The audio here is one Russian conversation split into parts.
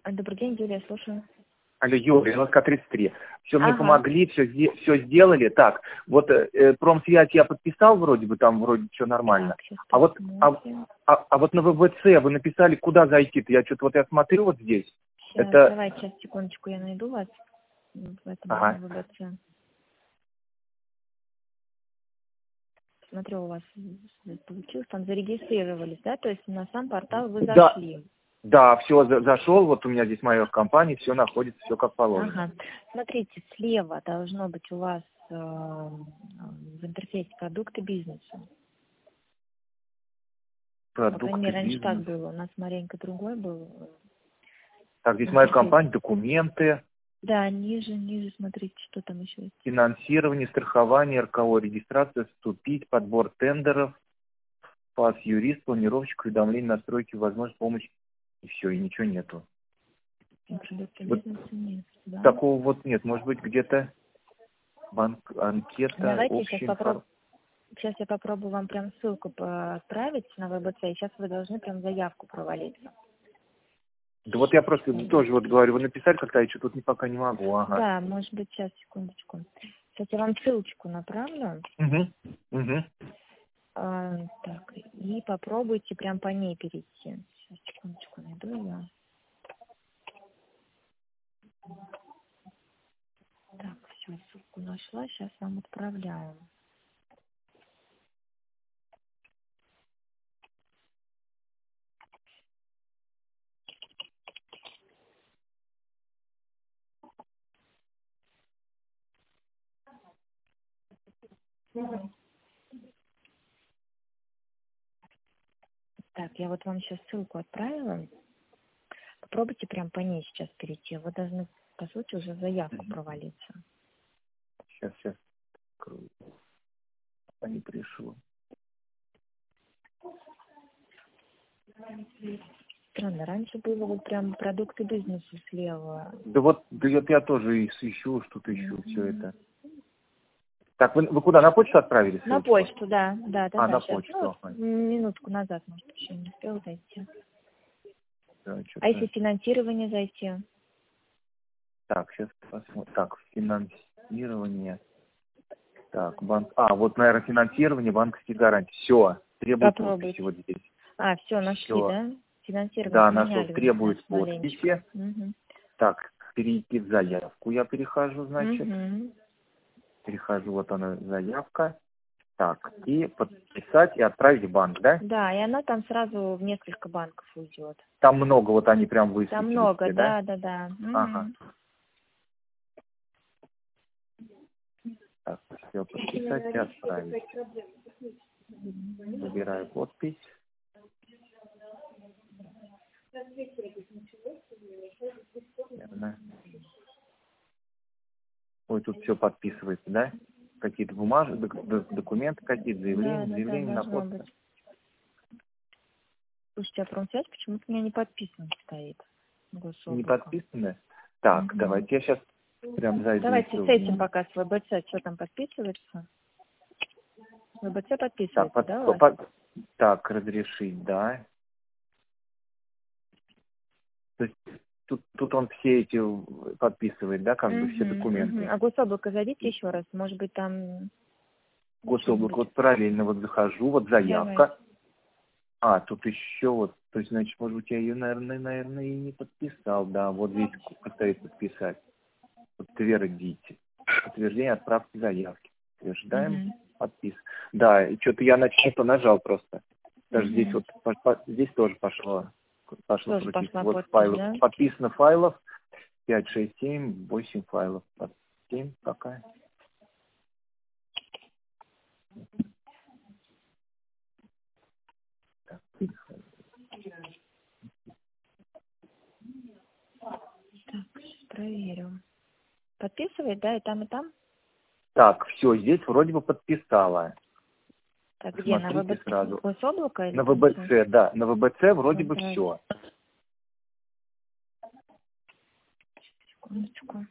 Добрый день, Юлия, слушаю. Алло, Юлия, ЛСК-33. Все мне Ага. помогли, все сделали. Так, вот промсвязь я подписал вроде бы, там вроде все нормально. Так, сейчас А вот, посмотрим. а вот на ВВЦ вы написали, куда зайти-то? Я что-то вот я смотрю вот здесь. Сейчас, Это... давайте, сейчас, секундочку, я найду вас в этом Ага. ВБЦ. Смотрю, у вас получилось, там зарегистрировались, да? То есть на сам портал вы Да, зашли. да, все, зашел, вот у меня здесь моя компания, все находится, все как положено. Ага. Смотрите, слева должно быть у вас в интерфейсе продукты бизнеса. По крайней Продукты, мере, раньше так бизнес. было. У нас маленько другой был Так, здесь моя интерфейс. компания, документы, Да, ниже, смотрите, что там еще есть. финансирование, страхование, РКО, регистрация, вступить, подбор тендеров, пас, юрист, планировщик, уведомление, настройки, возможность помощи. И все, и ничего нету. Продукты Вот бизнеса нет, да? такого вот нет. Может быть, где-то банк, анкета, Давайте общая информация. сейчас я попробую вам прям ссылку отправить на ВБЦ, и сейчас вы должны прям заявку провалиться. Да вот я просто Секунду. тоже вот говорю, вы написали как-то, я что-то пока не могу. Ага. Да, может быть, сейчас, секундочку. Сейчас я вам ссылочку направлю. Угу. Угу. Так, и попробуйте прям по ней перейти. Сейчас, секундочку, найду ее. Так, все, ссылку нашла, сейчас вам отправляю. Так, я вот вам сейчас ссылку отправила. Попробуйте прям по ней сейчас перейти. Вы должны, по сути, уже в заявку провалиться. Сейчас. Не пришло. Странно, раньше было вот прям продукты бизнеса слева. Да вот я тоже и ищу, что-то ищу, все это. Так, вы куда, на почту отправили На ссылку? почту, да. На Сейчас. почту. Ага. Минутку назад, может, еще не успел зайти. Да, А если что-то... финансирование зайти? Так, сейчас посмотрим. Так, финансирование. Так, банк. А, вот, наверное, финансирование, банковские гарантии. Все, требует подписи Попробуйте. вот здесь. Все, нашли, Все. да? Финансирование Да, нашел. поменяли у нас Требует маленечко. подписи. Так, перейти в заявку я перехожу, значит. Перехожу, вот она, заявка. Так, и подписать и отправить в банк, да? Да, и она там сразу в несколько банков уйдет. Там много, вот они прям Там высветили много, все, да? да. Ага. Так, все, подписать и отправить. Выбираю подпись. Наверное. Ой, тут все подписывается, да? Какие-то бумажи, документы какие-то, заявления на должно подпись. быть. Слушайте, а промсвязь почему-то у меня не подписан стоит. Не Гособлако. подписаны? Так, давайте я сейчас прям зайду. Давайте с этим пока, с ВБЦ, что там подписывается? ВБЦ подписывается, Так, да, у вас? так, разрешить, да. То есть тут он все эти подписывает, да, как бы все документы. А гособлако зайдите еще раз, может быть, там... Гособлако, вот параллельно вот захожу, вот заявка. Давайте. А, тут еще вот, то есть, значит, может быть, я ее, наверное, и не подписал, да, вот здесь стоит подписать. Подтвердите. Подтверждение отправки заявки. Подтверждаем, подпис. Да, и что-то я на что-то нажал просто. Даже здесь вот, здесь тоже пошло Тоже крутиться. пошла Вот подпись, файлов, да? подписано файлов, 5, 6, 7, 8 файлов. 7 пока. Так, Сейчас проверю. Подписывает, да, и там, и там? так, все, здесь вроде бы подписала. Так, где, на Смотрите ВБЦ? сразу. Гособлако или На промсвязь? ВБЦ, да, на ВБЦ вроде бы все. Секундочку.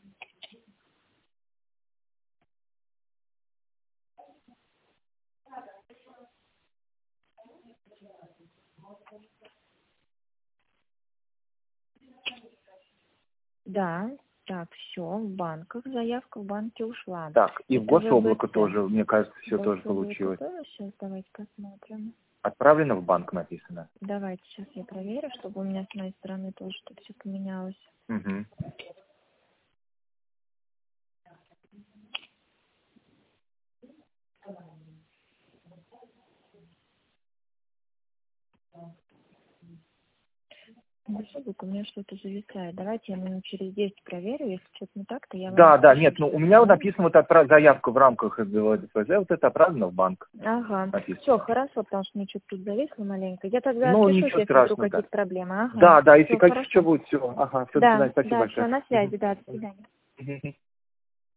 Да, так, все, в банках, заявка в банке ушла. Так, и в Это гособлако ВБЦ. тоже, мне кажется, все тоже Гособлако получилось. тоже? Сейчас давайте посмотрим. Отправлено в банк написано. Давайте сейчас я проверю, чтобы у меня с моей стороны тоже тут все поменялось. Угу. Гособлако у меня что-то зависает. Давайте я минут через 10 проверю. Если что-то не так, то я вам Да, напишу. нет, ну у меня вот написано вот заявка в рамках ДФЗ, вот это отправлено в банк. Ага. Написано. Все, хорошо, потому что мне что-то тут зависло маленько. Я тогда Ну, отпишусь, ничего если вдруг страшного, да. какие-то проблемы. Ага. Да, если Все, какие-то хорошо. будет, все. Ага, все, до Да, свидания, спасибо да, все, большое. на связи, да, до свидания. Мгм.